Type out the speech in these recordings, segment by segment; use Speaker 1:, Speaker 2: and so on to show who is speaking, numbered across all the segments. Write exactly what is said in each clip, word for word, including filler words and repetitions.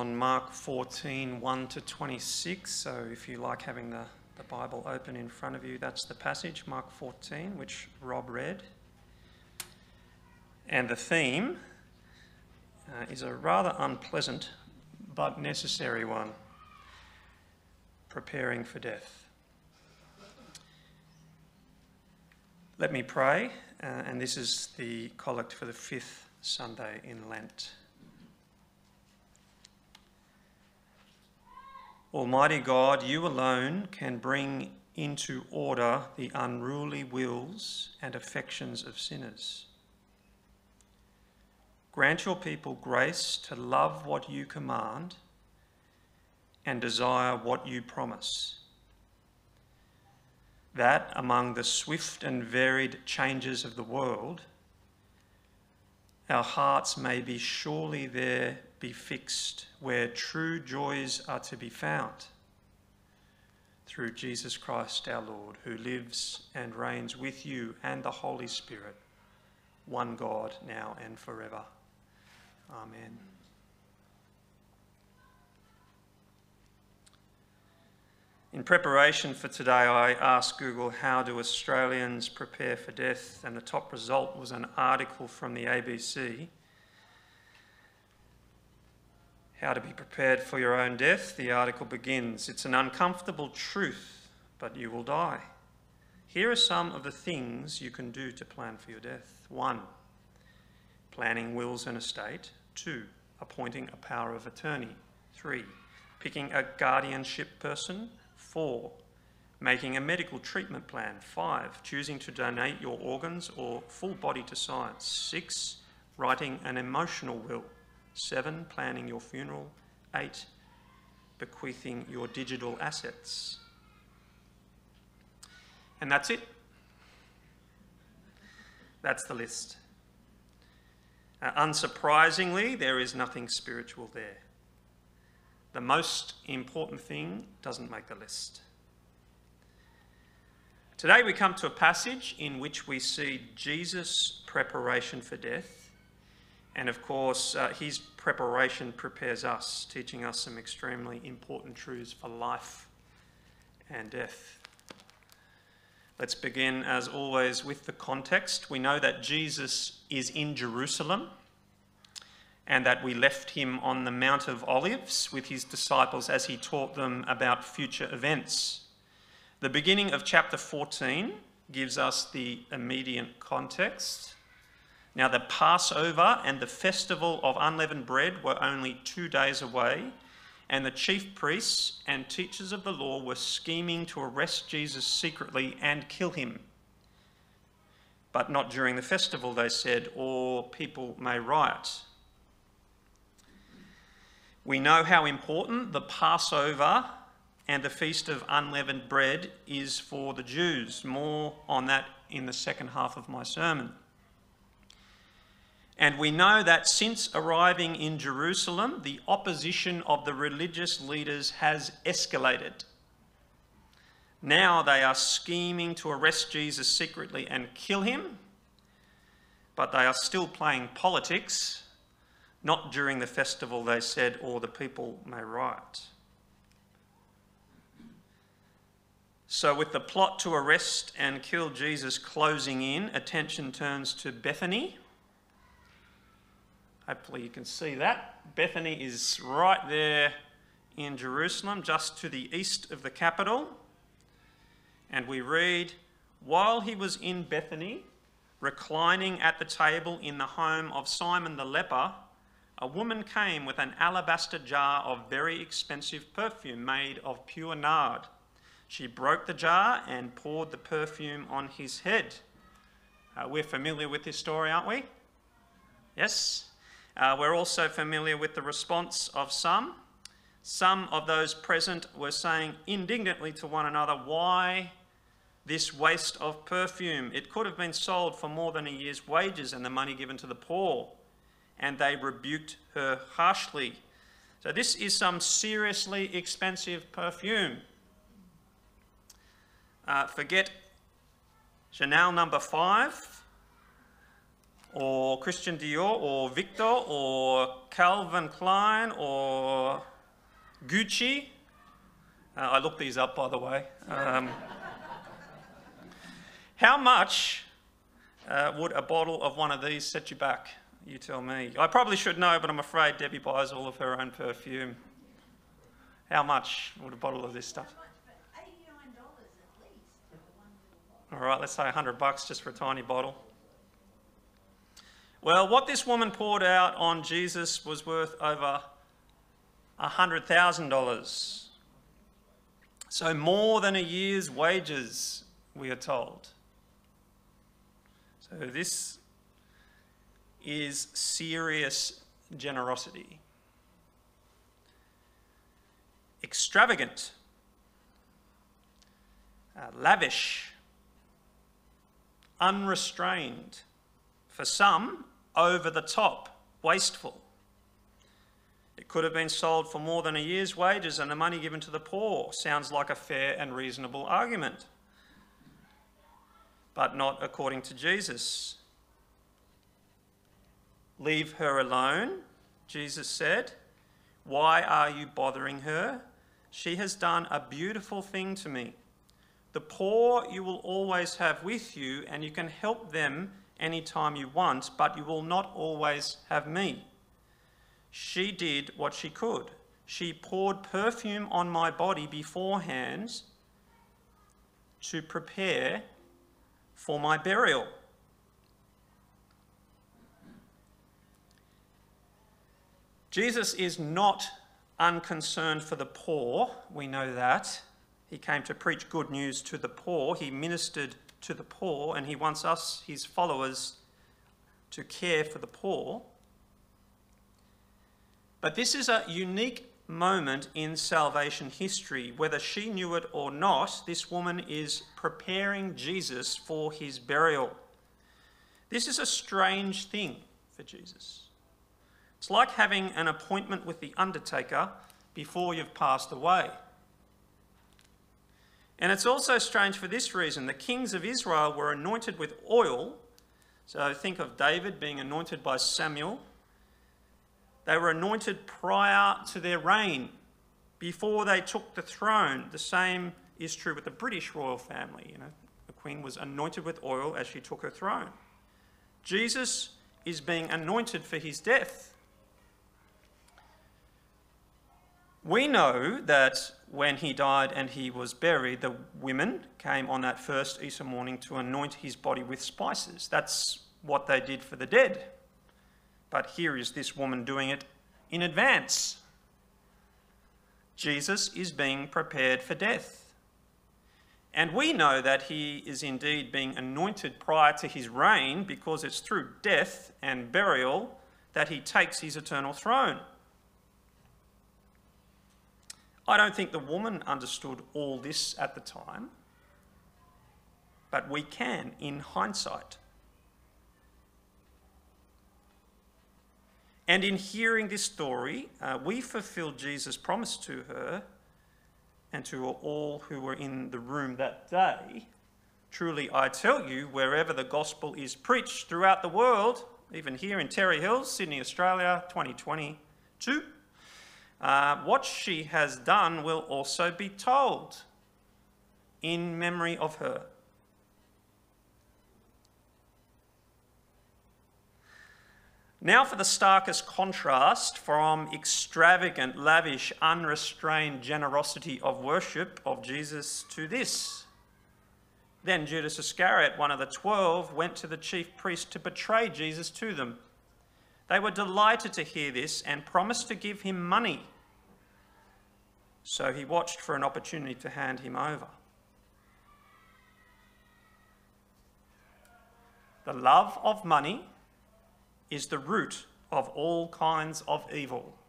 Speaker 1: on Mark fourteen, one to twenty-six. So if you like having the, the Bible open in front of you, that's the passage, Mark fourteen, which Rob read. And the theme uh, is a rather unpleasant but necessary one: preparing for death. Let me pray, uh, and this is the collect for the fifth Sunday in Lent. Almighty God, you alone can bring into order the unruly wills and affections of sinners. Grant your people grace to love what you command and desire what you promise, that among the swift and varied changes of the world, our hearts may be surely there be fixed where true joys are to be found, through Jesus Christ our Lord, who lives and reigns with you and the Holy Spirit, one God, now and forever. Amen. In preparation for today, I asked Google, how do Australians prepare for death? And the top result was an article from the A B C. How to be prepared for your own death. The article begins, "It's an uncomfortable truth, but you will die. Here are some of the things you can do to plan for your death. One, planning wills and estate. Two, appointing a power of attorney. Three, picking a guardianship person. Four, making a medical treatment plan. Five, choosing to donate your organs or full body to science. Six, writing an emotional will. Seven, planning your funeral. Eight, bequeathing your digital assets." And that's it. That's the list. Uh, unsurprisingly, there is nothing spiritual there. The most important thing doesn't make the list. Today we come to a passage in which we see Jesus' preparation for death, and of course uh, his preparation prepares us, teaching us some extremely important truths for life and death. Let's begin, as always, with the context. We know that Jesus is in Jerusalem, and that we left him on the Mount of Olives with his disciples as he taught them about future events. The beginning of chapter fourteen gives us the immediate context. Now, the Passover and the festival of unleavened bread were only two days away, and the chief priests and teachers of the law were scheming to arrest Jesus secretly and kill him. But not during the festival, they said, or people may riot. We know how important the Passover and the Feast of Unleavened Bread is for the Jews. More on that in the second half of my sermon. And we know that since arriving in Jerusalem, the opposition of the religious leaders has escalated. Now they are scheming to arrest Jesus secretly and kill him, but they are still playing politics. Not during the festival, they said, or the people may riot. So with the plot to arrest and kill Jesus closing in, attention turns to Bethany. Hopefully you can see that. Bethany is right there in Jerusalem, just to the east of the capital. And we read, "While he was in Bethany, reclining at the table in the home of Simon the leper, a woman came with an alabaster jar of very expensive perfume made of pure nard. She broke the jar and poured the perfume on his head." Uh, we're familiar with this story, aren't we? Yes? Uh, we're also familiar with the response of some. Some of those present were saying indignantly to one another, "Why this waste of perfume? It could have been sold for more than a year's wages and the money given to the poor." And they rebuked her harshly. So this is some seriously expensive perfume. Uh, forget Chanel number five, or Christian Dior, or Victor, or Calvin Klein, or Gucci. Uh, I looked these up, by the way. Um, how much uh, would a bottle of one of these set you back? You tell me. I probably should know, but I'm afraid Debbie buys all of her own perfume. How much would a bottle of this stuff?
Speaker 2: eighty-nine dollars at least for one little bottle.
Speaker 1: All right, let's say one hundred bucks just for a tiny bottle. Well, what this woman poured out on Jesus was worth over one hundred thousand dollars. So more than a year's wages, we are told. So this is serious generosity. Extravagant, uh, lavish, unrestrained, for some, over the top, wasteful. It could have been sold for more than a year's wages, and the money given to the poor sounds like a fair and reasonable argument. But not according to Jesus. Leave her alone, Jesus said. Why are you bothering her? She has done a beautiful thing to me. The poor you will always have with you, and you can help them anytime you want, but you will not always have me. She did what she could. She poured perfume on my body beforehand to prepare for my burial. Jesus is not unconcerned for the poor, we know that. He came to preach good news to the poor. He ministered to the poor, and he wants us, his followers, to care for the poor. But this is a unique moment in salvation history. Whether she knew it or not, this woman is preparing Jesus for his burial. This is a strange thing for Jesus. It's like having an appointment with the undertaker before you've passed away. And it's also strange for this reason. The kings of Israel were anointed with oil. So think of David being anointed by Samuel. They were anointed prior to their reign, before they took the throne. The same is true with the British royal family. You know, the Queen was anointed with oil as she took her throne. Jesus is being anointed for his death. We know that when he died and he was buried, the women came on that first Easter morning to anoint his body with spices. That's what they did for the dead. But here is this woman doing it in advance. Jesus is being prepared for death. And we know that he is indeed being anointed prior to his reign, because it's through death and burial that he takes his eternal throne. I don't think the woman understood all this at the time, but we can in hindsight. And in hearing this story, uh, we fulfill Jesus' promise to her and to all who were in the room that day. Truly, I tell you, wherever the gospel is preached throughout the world, even here in Terry Hills, Sydney, Australia, twenty twenty-two, uh, what she has done will also be told in memory of her. Now for the starkest contrast from extravagant, lavish, unrestrained generosity of worship of Jesus to this. Then Judas Iscariot, one of the twelve, went to the chief priests to betray Jesus to them. They were delighted to hear this and promised to give him money. So he watched for an opportunity to hand him over. The love of money is the root of all kinds of evil.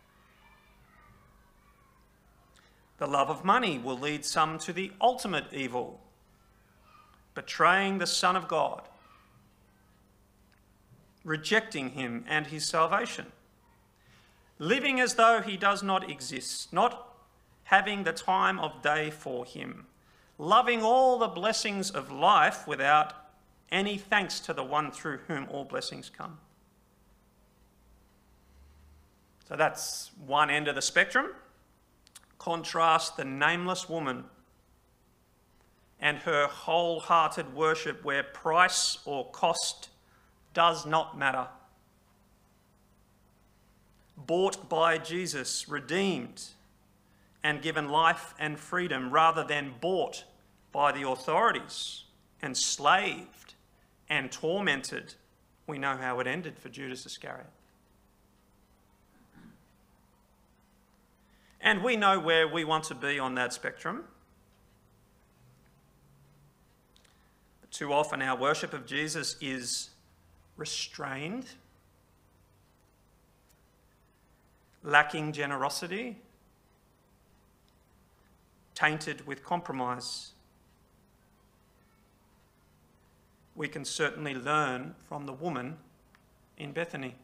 Speaker 1: The love of money will lead some to the ultimate evil, betraying the Son of God, rejecting him and his salvation, living as though he does not exist, not having the time of day for him, loving all the blessings of life without any thanks to the one through whom all blessings come. So that's one end of the spectrum. Contrast the nameless woman and her wholehearted worship where price or cost does not matter. Bought by Jesus, redeemed and given life and freedom rather than bought by the authorities, enslaved and tormented. We know how it ended for Judas Iscariot. And we know where we want to be on that spectrum. Too often our worship of Jesus is restrained, lacking generosity, tainted with compromise. We can certainly learn from the woman in Bethany.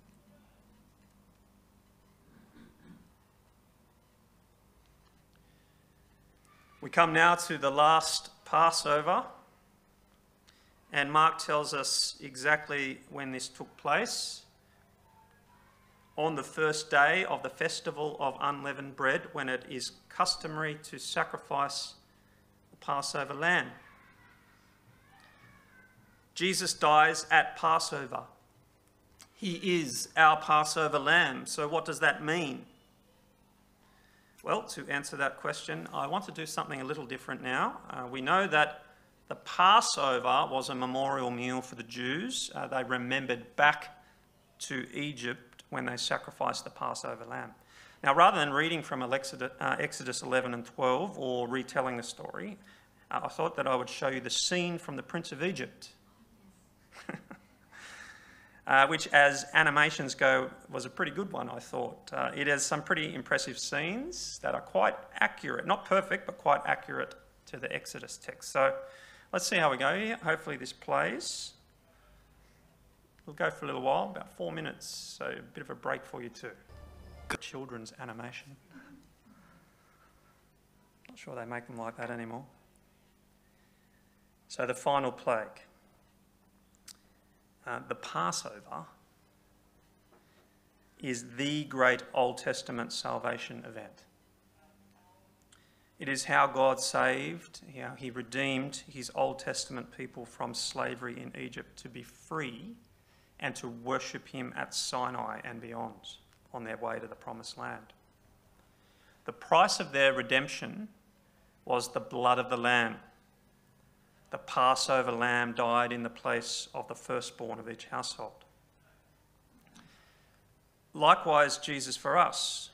Speaker 1: We come now to the last Passover, and Mark tells us exactly when this took place. On the first day of the festival of unleavened bread, when it is customary to sacrifice the Passover lamb. Jesus dies at Passover. He is our Passover lamb. So what does that mean? Well, to answer that question, I want to do something a little different now. Uh, we know that the Passover was a memorial meal for the Jews. Uh, they remembered back to Egypt when they sacrificed the Passover lamb. Now, rather than reading from Exodus eleven and twelve or retelling the story, uh, I thought that I would show you the scene from The Prince of Egypt, uh, which, as animations go, was a pretty good one, I thought. Uh, it has some pretty impressive scenes that are quite accurate, not perfect, but quite accurate to the Exodus text. So let's see how we go here. Hopefully this plays. We'll go for a little while, about four minutes, so a bit of a break for you too. Children's animation. Not sure they make them like that anymore. So the final plague. Uh, the Passover is the great Old Testament salvation event. It is how God saved, how he redeemed his Old Testament people from slavery in Egypt to be free and to worship him at Sinai and beyond on their way to the Promised Land. The price of their redemption was the blood of the Lamb. The Passover lamb died in the place of the firstborn of each household. Likewise, Jesus for us.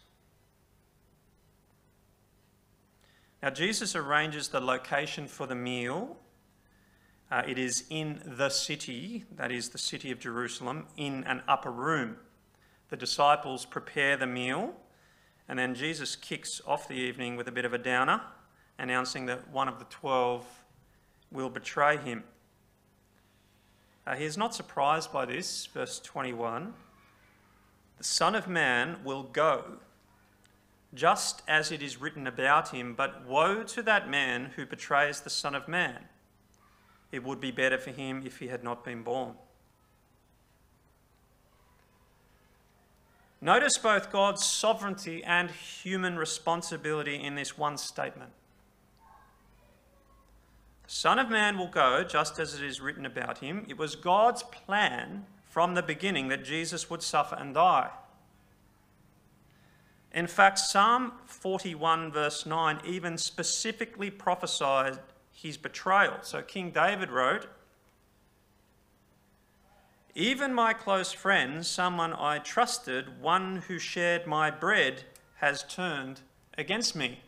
Speaker 1: Now, Jesus arranges the location for the meal. Uh, it is in the city, that is the city of Jerusalem, in an upper room. The disciples prepare the meal, and then Jesus kicks off the evening with a bit of a downer, announcing that one of the twelve will betray him. Uh, he is not surprised by this, verse twenty-one. The Son of Man will go, just as it is written about him, but woe to that man who betrays the Son of Man. It would be better for him if he had not been born. Notice both God's sovereignty and human responsibility in this one statement. The Son of Man will go, just as it is written about him. It was God's plan from the beginning that Jesus would suffer and die. In fact, Psalm forty-one verse nine even specifically prophesied his betrayal. So King David wrote, "Even my close friend, someone I trusted, one who shared my bread, has turned against me."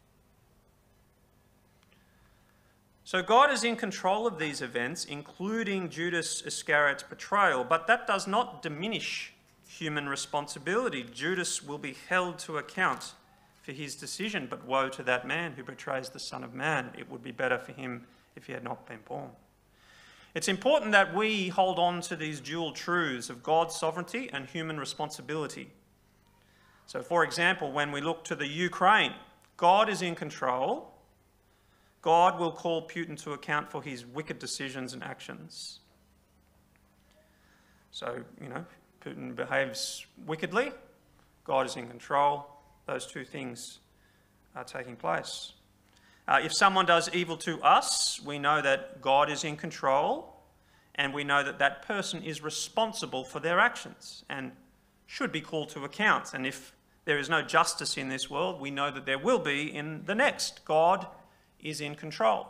Speaker 1: So God is in control of these events, including Judas Iscariot's betrayal, but that does not diminish human responsibility. Judas will be held to account for his decision, but woe to that man who betrays the Son of Man. It would be better for him if he had not been born. It's important that we hold on to these dual truths of God's sovereignty and human responsibility. So, for example, when we look to the Ukraine, God is in control. God will call Putin to account for his wicked decisions and actions. So, you know, Putin behaves wickedly, God is in control. Those two things are taking place. Uh, if someone does evil to us, we know that God is in control, and we know that that person is responsible for their actions and should be called to account. And if there is no justice in this world, we know that there will be in the next. God is in control.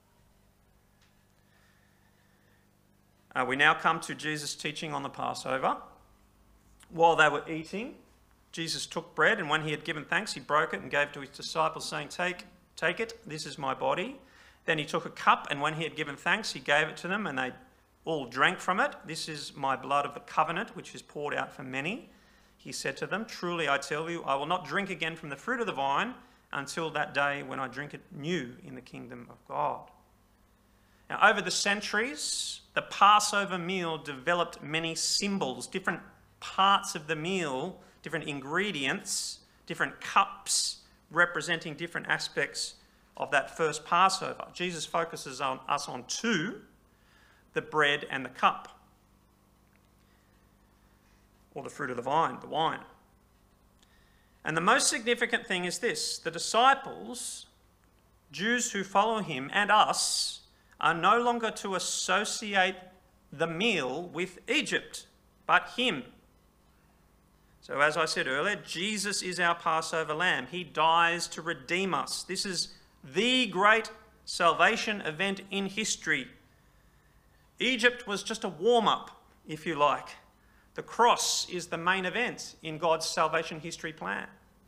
Speaker 1: Uh, we now come to Jesus' teaching on the Passover. While they were eating, Jesus took bread, and when he had given thanks, he broke it and gave it to his disciples, saying, Take, take it, this is my body. Then he took a cup, and when he had given thanks, he gave it to them, and they all drank from it. This is my blood of the covenant, which is poured out for many. He said to them, Truly I tell you, I will not drink again from the fruit of the vine until that day when I drink it new in the kingdom of God. Now, over the centuries, the Passover meal developed many symbols, different parts of the meal, different ingredients, different cups representing different aspects of that first Passover. Jesus focuses on us on two, the bread and the cup, or the fruit of the vine, the wine. And the most significant thing is this: the disciples, Jews who follow him, and us, are no longer to associate the meal with Egypt, but him. So as I said earlier, Jesus is our Passover lamb. He dies to redeem us. This is the great salvation event in history. Egypt was just a warm-up, if you like. The cross is the main event in God's salvation history plan.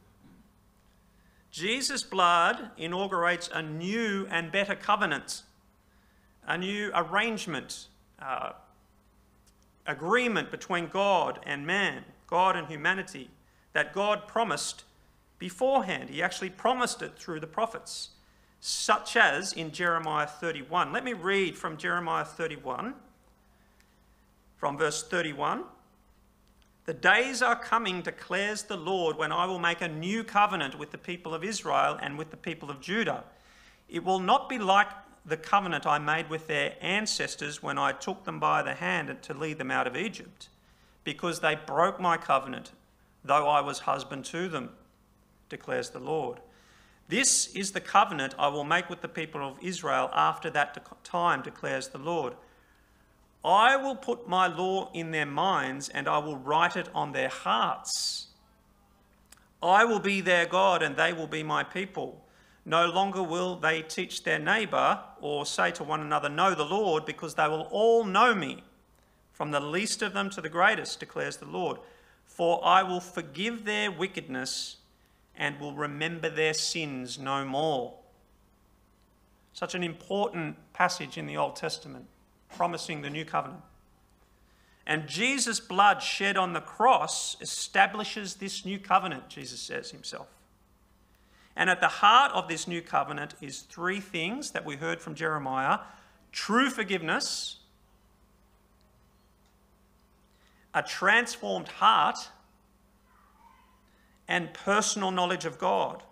Speaker 1: Jesus' blood inaugurates a new and better covenant, a new arrangement, uh, agreement between God and man, God and humanity, that God promised beforehand. He actually promised it through the prophets, such as in Jeremiah thirty-one. Let me read from Jeremiah thirty-one, from verse thirty-one. The days are coming, declares the Lord, when I will make a new covenant with the people of Israel and with the people of Judah. It will not be like the covenant I made with their ancestors when I took them by the hand to lead them out of Egypt, because they broke my covenant, though I was husband to them, declares the Lord. This is the covenant I will make with the people of Israel after that time, declares the Lord. I will put my law in their minds, and I will write it on their hearts. I will be their God, and they will be my people. No longer will they teach their neighbour or say to one another, know the Lord, because they will all know me, from the least of them to the greatest, declares the Lord. For I will forgive their wickedness and will remember their sins no more. Such an important passage in the Old Testament, promising the new covenant. And Jesus' blood shed on the cross establishes this new covenant, Jesus says himself. And at the heart of this new covenant is three things that we heard from Jeremiah: true forgiveness, a transformed heart, and personal knowledge of God.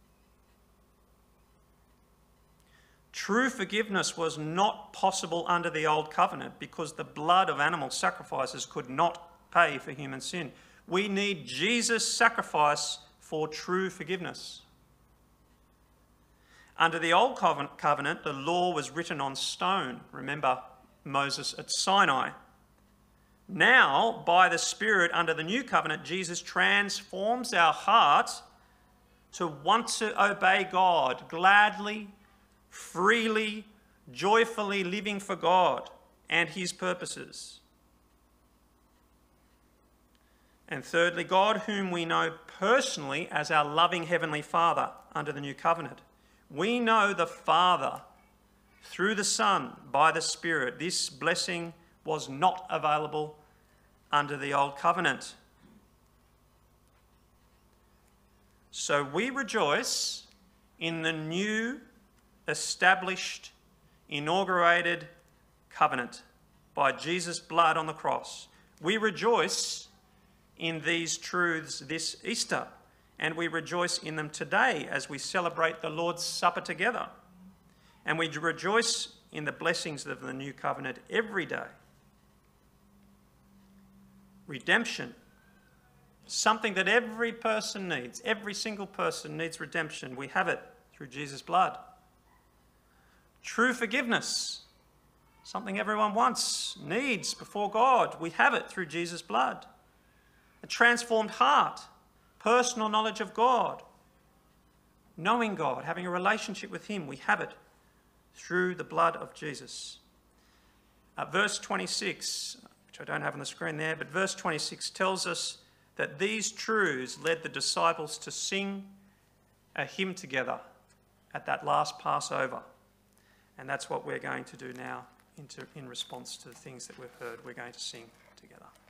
Speaker 1: True forgiveness was not possible under the old covenant because the blood of animal sacrifices could not pay for human sin. We need Jesus' sacrifice for true forgiveness. Under the old covenant, the law was written on stone. Remember Moses at Sinai. Now, by the Spirit, under the new covenant, Jesus transforms our heart to want to obey God gladly, freely, joyfully living for God and his purposes. And thirdly, God, whom we know personally as our loving Heavenly Father under the new covenant. We know the Father through the Son by the Spirit. This blessing was not available under the old covenant. So we rejoice in the new, established, inaugurated covenant by Jesus' blood on the cross. We rejoice in these truths this Easter, and we rejoice in them today as we celebrate the Lord's Supper together. And we rejoice in the blessings of the new covenant every day. Redemption, something that every person needs. Every single person needs redemption. We have it through Jesus' blood. True forgiveness, something everyone wants, needs before God. We have it through Jesus' blood. A transformed heart, personal knowledge of God, knowing God, having a relationship with him. We have it through the blood of Jesus. Uh, verse twenty-six, which I don't have on the screen there, but verse twenty-six tells us that these truths led the disciples to sing a hymn together at that last Passover. And that's what we're going to do now in response to the things that we've heard. We're going to sing together.